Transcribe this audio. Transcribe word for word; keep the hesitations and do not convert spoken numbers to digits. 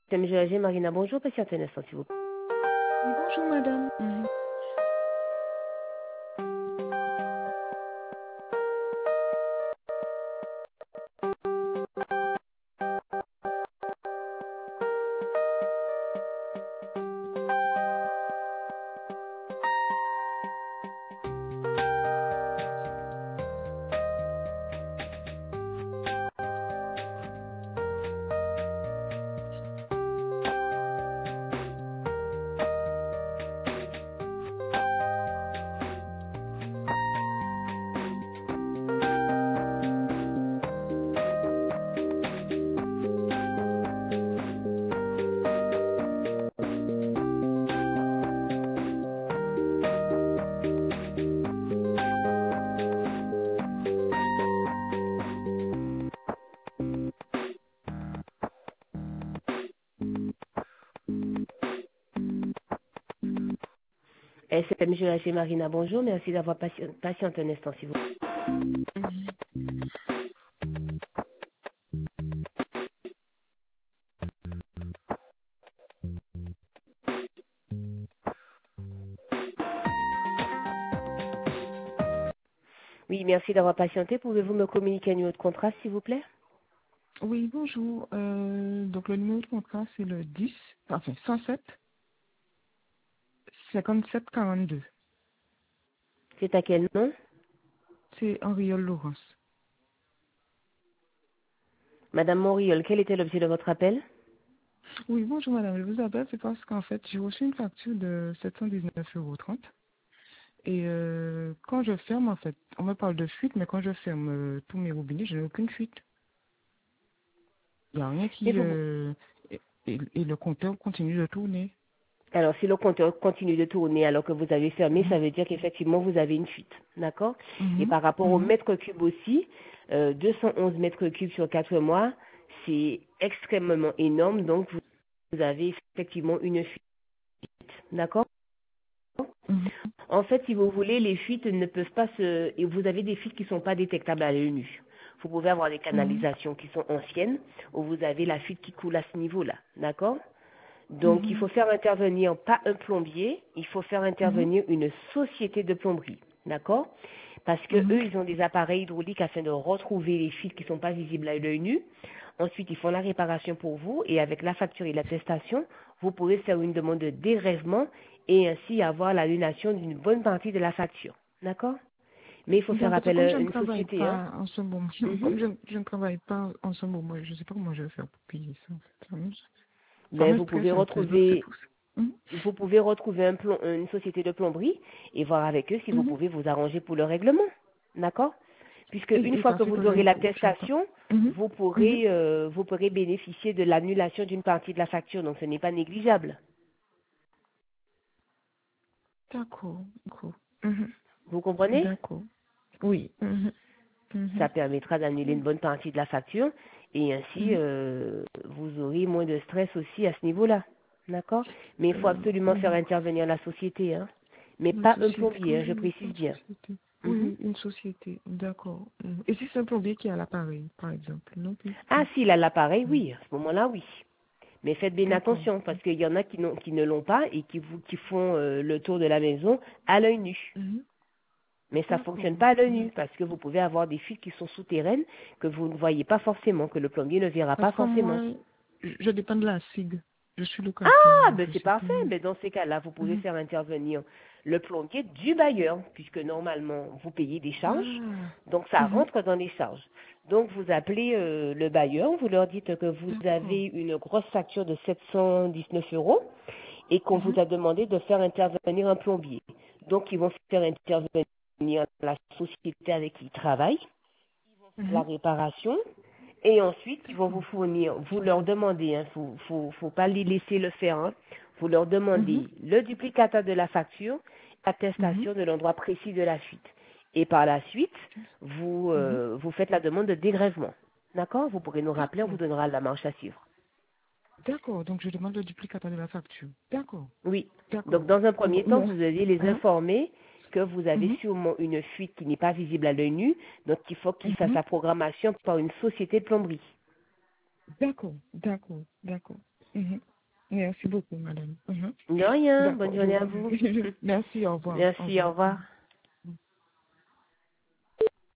M G A G Marina, bonjour, patiente un instant, s'il vous plaît. Oui, bonjour madame. Mhm. S M G A G Marina, bonjour, merci d'avoir patient, patiente un instant, s'il vous plaît. Mhm. Oui, merci d'avoir patienté. Pouvez-vous me communiquer un numéro de contrat, s'il vous plaît? Oui, bonjour. Euh, donc le numéro de contrat c'est le dix, enfin cent sept, cinquante-sept quarante-deux. C'est à quel nom? C'est Henriole Laurence. Madame Moriol, quel était l'objet de votre appel? Oui, bonjour madame. Je vous appelle, c'est parce qu'en fait j'ai reçu une facture de sept cent dix-neuf euros trente. Et euh, quand je ferme, en fait, on me parle de fuite, mais quand je ferme euh, tous mes robinets, je n'ai aucune fuite. Il n'y a rien Mais qui... vous, Euh, et, et- et le compteur continue de tourner. alors, si le compteur continue de tourner alors que vous avez fermé, Mhm. ça veut dire qu'effectivement, vous avez une fuite. D'accord? Et Mhm. par rapport au Mhm. mètre cube aussi, euh, deux cent onze mètres cubes sur quatre mois, c'est extrêmement énorme. Donc, vous vous avez effectivement une fuite. D'accord? Mhm. En fait, si vous voulez, les fuites ne peuvent pas se... et vous avez des fuites qui ne sont pas détectables à l'œil nu. Vous pouvez avoir des Mhm. canalisations qui sont anciennes, où vous avez la fuite qui coule à ce niveau-là. D'accord? Donc, il Mhm. faut faire intervenir pas un plombier, il faut faire Mhm. intervenir une société de plomberie. D'accord? Parce que Mhm. eux, ils ont des appareils hydrauliques afin de retrouver les fuites qui ne sont pas visibles à l'œil nu. Ensuite, ils font la réparation pour vous et avec la facture et l'attestation, vous pouvez faire une demande de dégrèvement et ainsi avoir l'annulation d'une bonne partie de la facture. D'accord? Mais il faut faire D'accord, c'est appel comme à je ne une travaille société. Hein? pas en ce moment, Mhm. comme je, je ne travaille pas en ce moment, je ne sais pas comment je vais faire pour payer ça, en fait. Ça me, ça Ben, me vous pouvez stresse un peu, donc c'est retrouver pour ça. Mhm. vous pouvez retrouver un plom- une société de plomberie et voir avec eux si vous Mhm. pouvez vous arranger pour le règlement. D'accord? Puisque une Et, et fois ça que fait vous combien aurez de temps? J'entends. l'attestation, Mhm. vous Mhm. pourrez, euh, vous pourrez bénéficier de l'annulation d'une partie de la facture. Donc ce n'est pas négligeable. D'accord, d'accord. Mhm. Vous comprenez? D'accord. Oui. Mhm. Mhm. Ça permettra d'annuler une bonne partie de la facture et ainsi Mhm. euh, vous aurez moins de stress aussi à ce niveau-là. D'accord? Mais il faut Euh, absolument faire mhm. intervenir la société. Hein? Mais La pas un société, plombier, quand hein, je je dis précise une bien. société. Mhm. Oui, une société, d'accord. Mhm. Et si c'est un plombier qui a l'appareil, par exemple, non plus. Ah, Mhm. s'il a l'appareil, Mhm. oui, à ce moment-là, oui. Mais faites bien D'accord. attention, parce qu'il y en a qui, n'ont- qui ne l'ont pas et qui, vous, qui font euh, le tour de la maison à l'œil nu. Mhm. Mais ça ne D'accord. fonctionne pas à l'œil Mhm. nu, parce que vous pouvez avoir des fuites qui sont souterraines, que vous ne voyez pas forcément, que le plombier ne verra Parce pas que forcément. moi, je je dépends de la S I G. Je suis locataire, Ah, donc ben je c'est sais pas. parfait. Ben dans ces cas-là, vous pouvez Mhm. faire intervenir le plombier du bailleur, puisque normalement, vous payez des charges. Ah. Donc, ça Mhm. rentre dans les charges. Donc, vous appelez euh, le bailleur, vous leur dites que vous D'accord. avez une grosse facture de sept cent dix-neuf euros et qu'on vous Mhm. a demandé de faire intervenir un plombier. Donc, ils vont faire intervenir la société avec qui ils travaillent, la Mhm. réparation, et ensuite, ils vont vous D'accord. fournir, vous leur demandez, hein, faut, faut, faut pas les laisser le faire, hein, vous leur demandez Mhm. le duplicata de la facture, Mhm. l'attestation de l'endroit précis de la fuite. Et par la suite, vous, Mhm. euh, vous faites la demande de dégrèvement. D'accord? Vous pourrez nous rappeler, on vous D'accord. donnera la marche à suivre. D'accord. Donc, je demande le duplicata de la facture. D'accord. Oui. Donc, D'accord. dans un Bon, premier temps, non. vous allez les Hein? informer que vous avez Mhm. sûrement une fuite qui n'est pas visible à l'œil nu, donc il faut qu'ils fassent Mhm. la programmation par une société de plomberie. D'accord. D'accord. D'accord. Mhm. beaucoup, madame. Mhm. De rien. Bonne D'accord. journée à vous. Merci, au revoir. Merci, Au revoir. au revoir.